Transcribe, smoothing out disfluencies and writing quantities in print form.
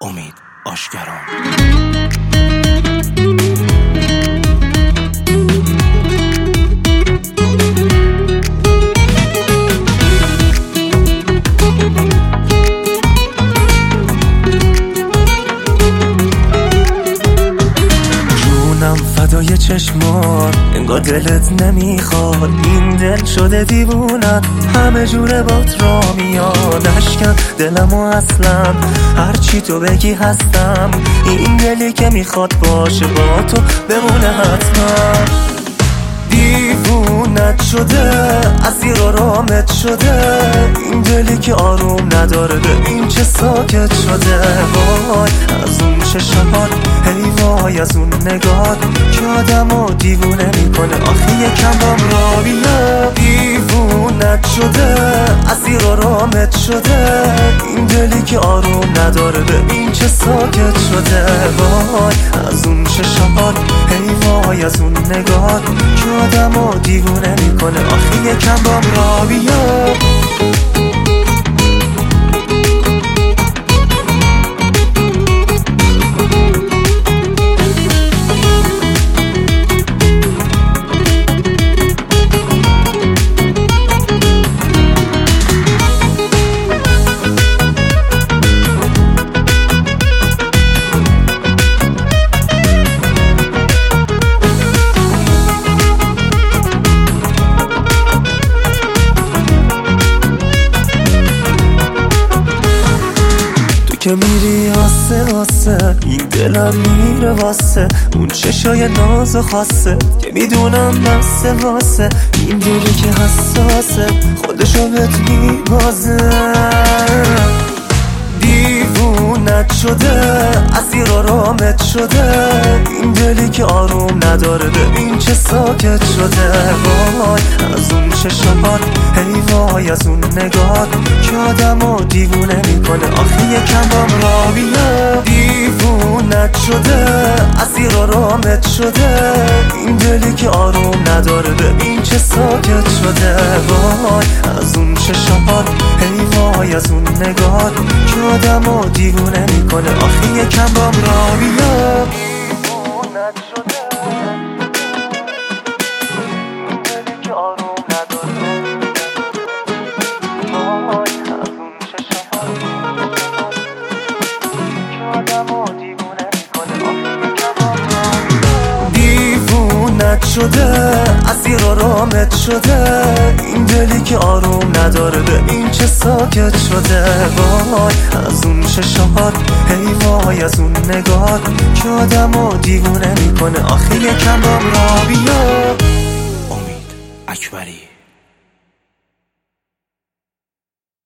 امید آشکران. فدای چشمان انگار دلت نمیخواد، این دل شده دیوونم همه جوره بات را میاد. اشکم دلمو اصلا هرچی تو بگی هستم، این دلی که میخواد باشه با تو بمونه حتما. دیوونت شده اسیر آرامت شده، این دلی که آروم نداره ببین چه ساکت شده. وای از اون چشمات، هی وای از اون نگات که آدمو دیوونه میکنه. آخه یکم بام را بیا. دیوونت شده اسیر آرامت شده، این دلی که آروم نداره ببین چه ساکت شده. وای از اون چشمات، هی وای از اون نگات که آدمو دیوونه میکنه. آخه یکم بام را بیا. که میری آسه آسه، این دلم میره واسه اون چشای ناز و خاصه که میدونم بسه واسه این دلی که حساسه خودشو بهت میبازه. دیوونت شده اسیر آرامت شده، این دلی که آروم نداره ببین چه ساکت شده. وای از اون چشمات، هی وای از اون نگات که آدمو دیوونه میکنه. آخه یکم بام را بیا. دیوونت شده اسیر آرامت شده، این دلی که آروم نداره ببین چه ساکت شده. وای از اون چشمات، هی وای از اون نگات که آدمو دیوونه میکنه. آخه یکم بام را بیا. دیوونت شده این دلی که آروم نداره، وای از اون چشمات که آدمو دیوونه میکنه. آخه یکم بام را بیا. دیوونت شده اسیر آرامت شده، این دلی که آروم نداره ببین چه ساکت شده. وای از اون چشمات، هی وای از اون نگات که آدمو دیوونه میکنه. آخه یکم بام را بیا. امید اکبری.